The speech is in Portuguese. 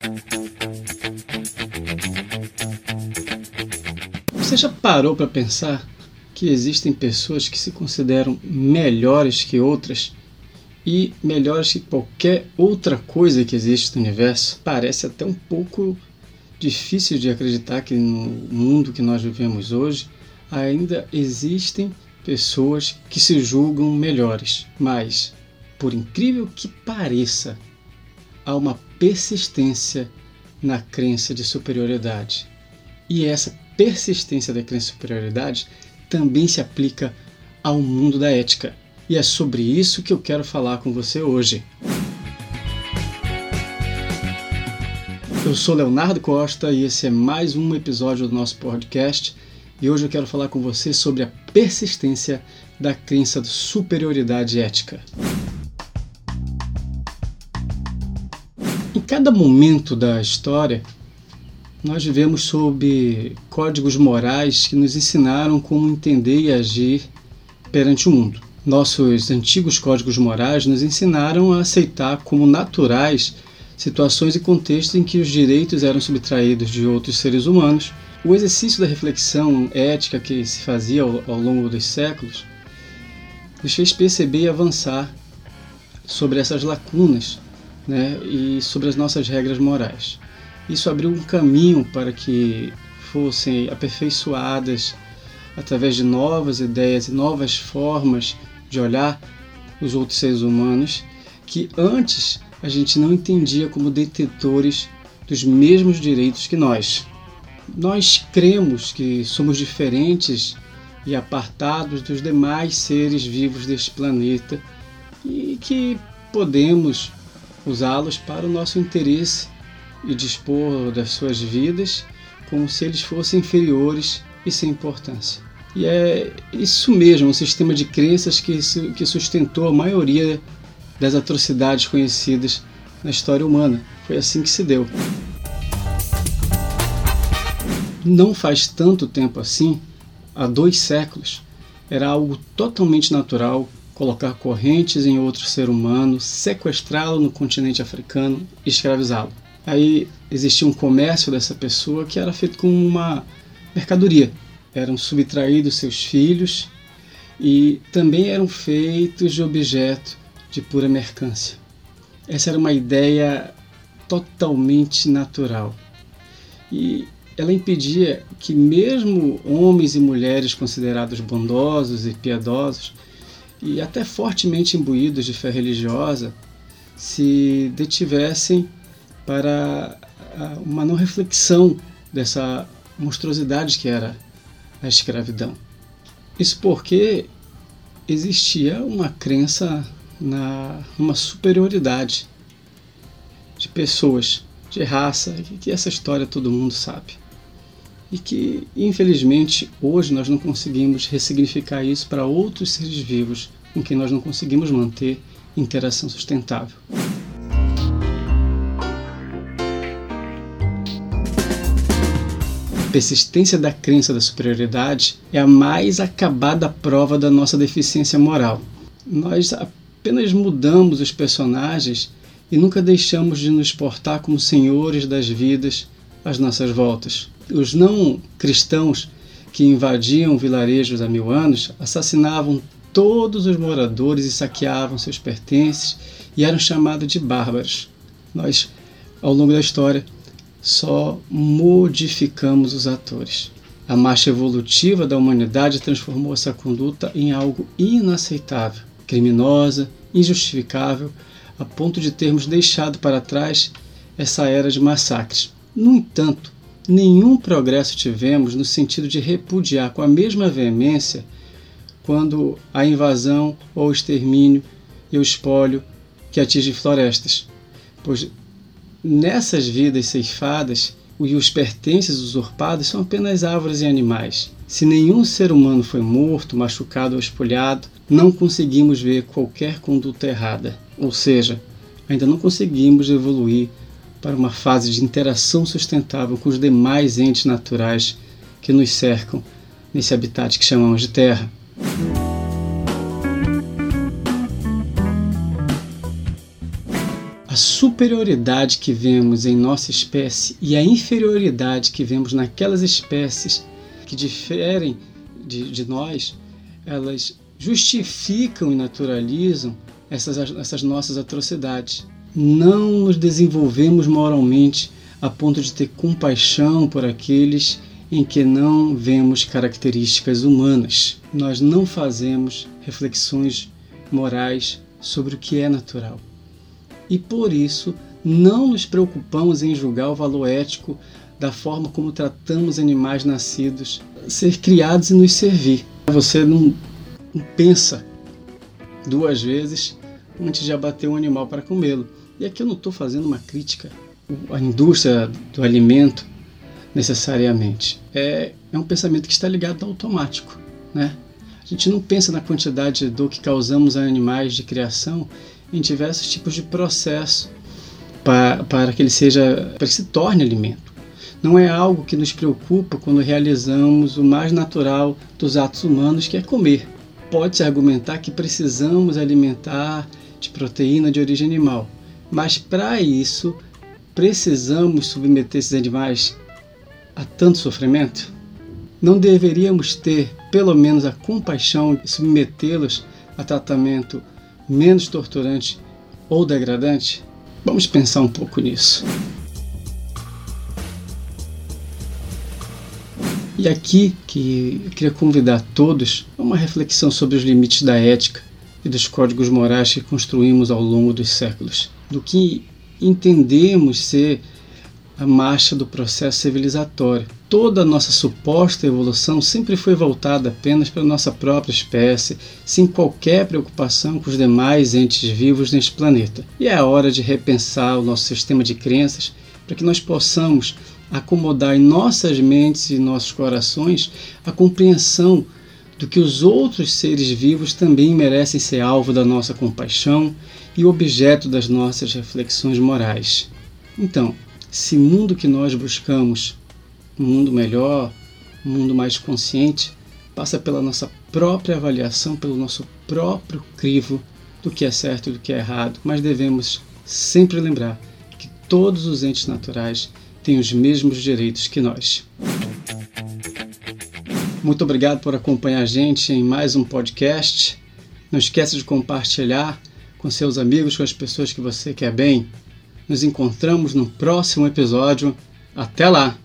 Você já parou para pensar que existem pessoas que se consideram melhores que outras e melhores que qualquer outra coisa que existe no universo? Parece até um pouco difícil de acreditar que no mundo que nós vivemos hoje ainda existem pessoas que se julgam melhores. Mas, por incrível que pareça, há uma persistência na crença de superioridade. E essa persistência da crença de superioridade também se aplica ao mundo da ética. E é sobre isso que eu quero falar com você hoje. Eu sou Leonardo Costa e esse é mais um episódio do nosso podcast. E hoje eu quero falar com você sobre a persistência da crença de superioridade ética. Em cada momento da história, nós vivemos sob códigos morais que nos ensinaram como entender e agir perante o mundo. Nossos antigos códigos morais nos ensinaram a aceitar como naturais situações e contextos em que os direitos eram subtraídos de outros seres humanos. O exercício da reflexão ética que se fazia ao longo dos séculos nos fez perceber e avançar sobre essas lacunas, e sobre as nossas regras morais. Isso abriu um caminho para que fossem aperfeiçoadas através de novas ideias e novas formas de olhar os outros seres humanos que antes a gente não entendia como detentores dos mesmos direitos que nós. Nós cremos que somos diferentes e apartados dos demais seres vivos deste planeta e que podemos usá-los para o nosso interesse e dispor das suas vidas como se eles fossem inferiores e sem importância. E é isso mesmo, um sistema de crenças que sustentou a maioria das atrocidades conhecidas na história humana. Foi assim que se deu. Não faz tanto tempo assim, há 2 séculos, era algo totalmente natural colocar correntes em outro ser humano, sequestrá-lo no continente africano e escravizá-lo. Aí existia um comércio dessa pessoa que era feito como uma mercadoria. Eram subtraídos seus filhos e também eram feitos de objeto de pura mercância. Essa era uma ideia totalmente natural. E ela impedia que mesmo homens e mulheres considerados bondosos e piedosos e até fortemente imbuídos de fé religiosa se detivessem para uma não reflexão dessa monstruosidade que era a escravidão. Isso porque existia uma crença numa superioridade de pessoas, de raça, que essa história todo mundo sabe. E que, infelizmente, hoje nós não conseguimos ressignificar isso para outros seres vivos com quem nós não conseguimos manter interação sustentável. A persistência da crença da superioridade é a mais acabada prova da nossa deficiência moral. Nós apenas mudamos os personagens e nunca deixamos de nos portar como senhores das vidas às nossas voltas. Os não cristãos que invadiam vilarejos há 1000 anos assassinavam todos os moradores e saqueavam seus pertences e eram chamados de bárbaros. Nós, ao longo da história, só modificamos os atores. A marcha evolutiva da humanidade transformou essa conduta em algo inaceitável, criminosa, injustificável, a ponto de termos deixado para trás essa era de massacres. No entanto, nenhum progresso tivemos no sentido de repudiar com a mesma veemência quando a invasão ou o extermínio e o espólio que atinge florestas, pois nessas vidas ceifadas e os pertences usurpados são apenas árvores e animais. Se nenhum ser humano foi morto, machucado ou espolhado, não conseguimos ver qualquer conduta errada. Ou seja, ainda não conseguimos evoluir para uma fase de interação sustentável com os demais entes naturais que nos cercam nesse habitat que chamamos de Terra. A a superioridade que vemos em nossa espécie e a inferioridade que vemos naquelas espécies que diferem de nós, elas justificam e naturalizam essas nossas atrocidades. Não nos desenvolvemos moralmente a ponto de ter compaixão por aqueles em que não vemos características humanas. Nós não fazemos reflexões morais sobre o que é natural. E por isso, não nos preocupamos em julgar o valor ético da forma como tratamos animais nascidos, ser criados e nos servir. Você não pensa 2 vezes antes de abater um animal para comê-lo. E aqui eu não estou fazendo uma crítica à indústria do alimento necessariamente. É um pensamento que está ligado ao automático, né? A gente não pensa na quantidade de dor que causamos a animais de criação em diversos tipos de processo para que ele se torne alimento. Não é algo que nos preocupa quando realizamos o mais natural dos atos humanos, que é comer. Pode-se argumentar que precisamos alimentar de proteína de origem animal, mas para isso precisamos submeter esses animais a tanto sofrimento? Não deveríamos ter pelo menos a compaixão de submetê-los a tratamento menos torturante ou degradante? Vamos pensar um pouco nisso. E aqui que eu queria convidar todos a uma reflexão sobre os limites da ética e dos códigos morais que construímos ao longo dos séculos, do que entendemos ser a marcha do processo civilizatório. Toda a nossa suposta evolução sempre foi voltada apenas para a nossa própria espécie, sem qualquer preocupação com os demais entes vivos neste planeta. E é a hora de repensar o nosso sistema de crenças para que nós possamos acomodar em nossas mentes e nossos corações a compreensão do que os outros seres vivos também merecem ser alvo da nossa compaixão e objeto das nossas reflexões morais. Então, esse mundo que nós buscamos, um mundo melhor, um mundo mais consciente, passa pela nossa própria avaliação, pelo nosso próprio crivo do que é certo e do que é errado, mas devemos sempre lembrar que todos os entes naturais têm os mesmos direitos que nós. Muito obrigado por acompanhar a gente em mais um podcast. Não esqueça de compartilhar com seus amigos, com as pessoas que você quer bem. Nos encontramos no próximo episódio. Até lá!